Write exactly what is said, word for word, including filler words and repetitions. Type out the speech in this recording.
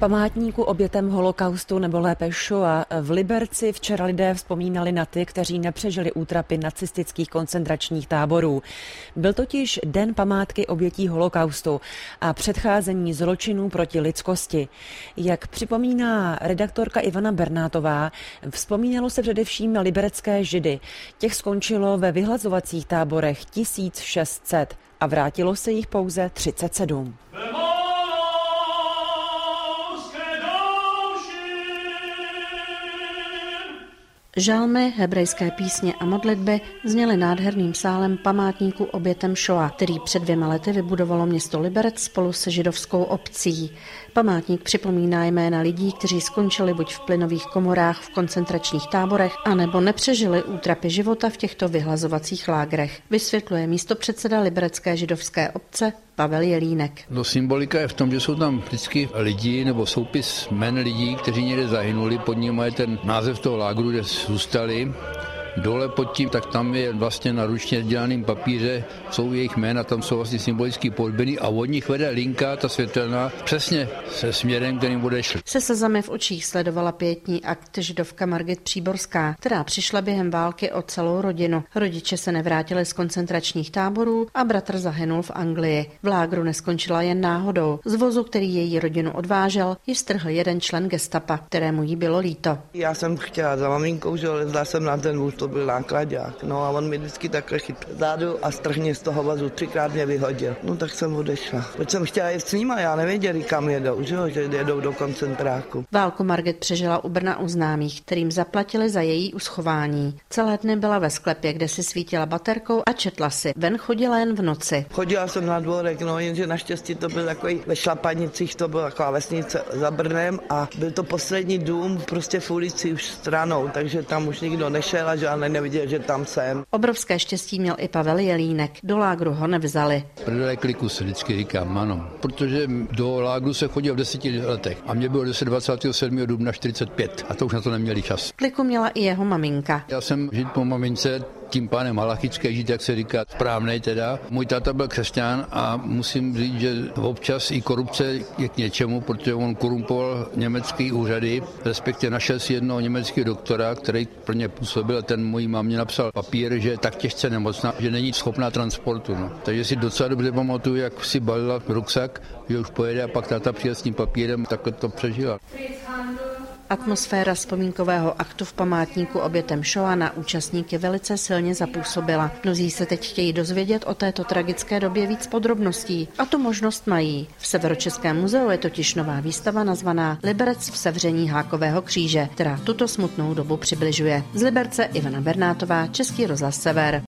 Památníku obětem holokaustu nebo lépe Shoah v Liberci včera lidé vzpomínali na ty, kteří nepřežili útrapy nacistických koncentračních táborů. Byl totiž Den památky obětí holokaustu a předcházení zločinů proti lidskosti. Jak připomíná redaktorka Ivana Bernátová, vzpomínalo se především na liberecké Židy. Těch skončilo ve vyhlazovacích táborech tisíc šest set a vrátilo se jich pouze třicet sedm. Žalmy, hebrejské písně a modlitby zněly nádherným sálem památníku obětem Shoah, který před dvěma lety vybudovalo město Liberec spolu se židovskou obcí. Památník připomíná jména lidí, kteří skončili buď v plynových komorách v koncentračních táborech, anebo nepřežili útrapy života v těchto vyhlazovacích lágrech, vysvětluje místopředseda liberecké židovské obce Pavel Jelínek. No, symbolika je v tom, že jsou tam vždycky lidi nebo soupis jmen lidí, kteří někde zahynuli, pod ním je ten název toho lágru, kde zůstali. Dole pod tím, tak tam je vlastně na ručně dělaném papíře, jsou jejich jména, tam jsou vlastně symbolicky pohřbeny a od nich vede linka, ta světelná, přesně se směrem, kterým odešli. Se slzami v očích sledovala pietní akt židovka Margit Příborská, která přišla během války o celou rodinu. Rodiče se nevrátili z koncentračních táborů a bratr zahynul v Anglii. V lágru neskončila jen náhodou. Z vozu, který její rodinu odvážel, ji strhl jeden člen gestapa, kterému jí bylo líto. Já jsem chtěla za maminkou, že lezla jsem na ten vůz, to byl nákladák. No a on mi vždycky takhle chytl zádu a strhně z toho vazu, třikrát mě vyhodil. No tak jsem odešla. Proč jsem chtěla jet s nima, já nevěděli, kam jedou, že, jo? Že jedou do koncentráku. Válku Margit přežila u Brna u známých, kterým zaplatili za její uschování. Celé dny byla ve sklepě, kde si svítila baterkou a četla si. Ven chodila jen v noci. Chodila jsem na dvorek, no jenže naštěstí to byl takový ve Šlapanicích, to byla taková vesnice za Brnem a byl to poslední dům prostě v ulici už stranou, takže tam už nikdo nešel a žádný neviděl, že tam jsem. Obrovské štěstí měl i Pavel Jelínek. Do lágru ho nevzali. Prdele kliku se vždycky říkám, ano. Protože do lágru se chodil v deseti letech a mě bylo dvacátého sedmého dubna čtyřicet pět a to už na to neměli čas. Kliku měla i jeho maminka. Já jsem žít po mamince, tím pánem halachické žít, jak se říká, správnej teda. Můj táta byl křesťan a musím říct, že občas i korupce je k něčemu, protože on korumpoval německé úřady, respektive našel si jednoho německého doktora, který pro ně působil, ten mojí mámě napsal papír, že je tak těžce nemocná, že není schopná transportu. No. Takže si docela dobře pamatuju, jak si balila ruksak, že už pojede a pak táta přijel s tím papírem, takhle to přežila. Atmosféra vzpomínkového aktu v památníku obětem Shoah na účastníky velice silně zapůsobila. Mnozí se teď chtějí dozvědět o této tragické době víc podrobností. A tu možnost mají. V Severočeském muzeu je totiž nová výstava nazvaná Liberec v sevření hákového kříže, která tuto smutnou dobu přibližuje. Z Liberce Ivana Bernátová, Český rozhlas Sever.